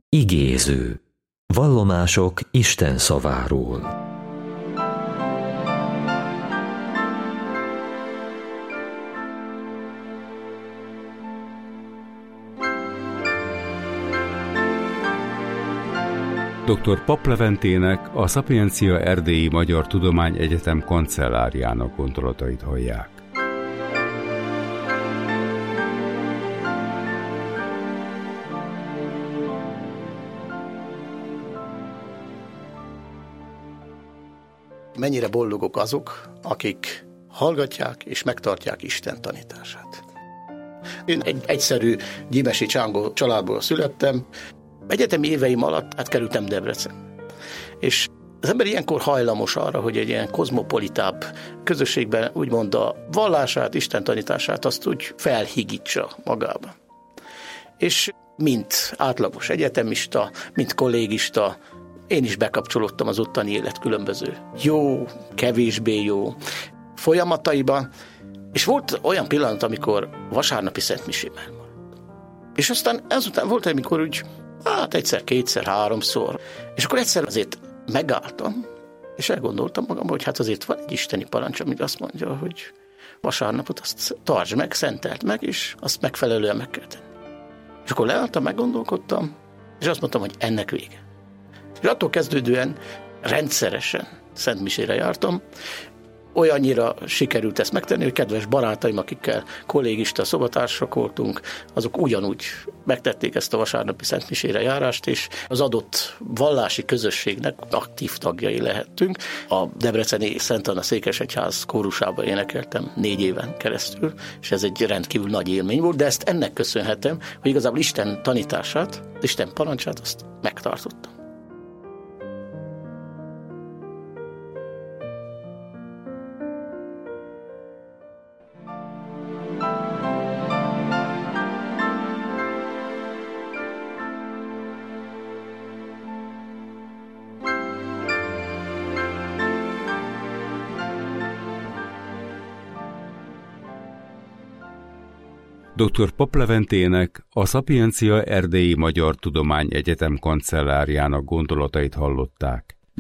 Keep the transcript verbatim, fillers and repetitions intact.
Igéző. Vallomások Isten szaváról. doktor Papp Leventének, a Szapiencia Erdélyi Magyar Tudományegyetem kancelláriának gondolatait hallják. Mennyire boldogok azok, akik hallgatják és megtartják Isten tanítását. Én egy egyszerű gyimesi csángó családból születtem. Egyetemi éveim alatt átkerültem Debrecen. És az ember ilyenkor hajlamos arra, hogy egy ilyen kozmopolitább közösségben úgymond a vallását, Isten tanítását azt úgy felhigítsa magába. És mint átlagos egyetemista, mint kollégista, én is bekapcsolódtam az ottani élet különböző jó, kevésbé jó folyamataiba, és volt olyan pillanat, amikor vasárnapi szentmisében maradt. És aztán ezután volt, amikor úgy, hát egyszer, kétszer, háromszor, és akkor egyszer azért megálltam, és elgondoltam magam, hogy hát azért van egy isteni parancs, ami azt mondja, hogy vasárnapot azt tartsd meg, szenteld meg, és azt megfelelően meg kell tenni. És akkor leálltam, meggondolkodtam, és azt mondtam, hogy ennek vége. És attól kezdődően rendszeresen szentmisére jártam. Olyannyira sikerült ezt megtenni, hogy kedves barátaim, akikkel kollégista, szobatársak voltunk, azok ugyanúgy megtették ezt a vasárnapi szentmisére járást, és az adott vallási közösségnek aktív tagjai lehettünk. A debreceni Szent Anna székesegyház kórusában énekeltem négy éven keresztül, és ez egy rendkívül nagy élmény volt, de ezt ennek köszönhetem, hogy igazából Isten tanítását, Isten parancsát azt megtartottam. doktor Papp Leventének, a Szapiencia Erdélyi Magyar Tudományegyetem kancelláriának gondolatait hallották.